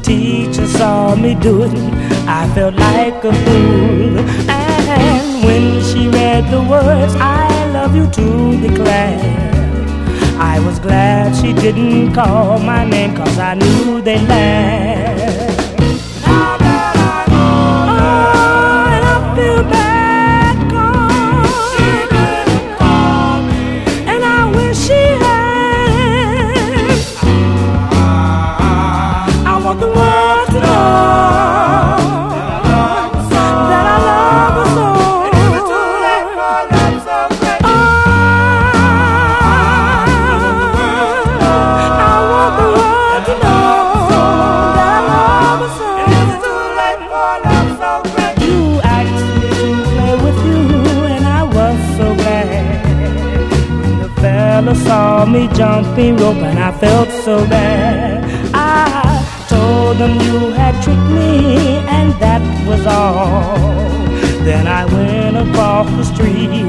teacher saw me do it, I felt like a fool. And when she read the words, I love you to declare, I was glad she didn't call my name, 'cause I knew they'd laugh. Now that I know, oh, and I feel bad 'cause she didn't call me, and I wish she had. I want the world to know that I love her so. And if it's too late for love so great, I want the world to know that I love her so. And if it's too late for love so great, you asked me to play with you, and I was so glad. When the fella saw me jumping rope, and I felt so bad, I told them you had tricked me, and that was all. Then I went across the street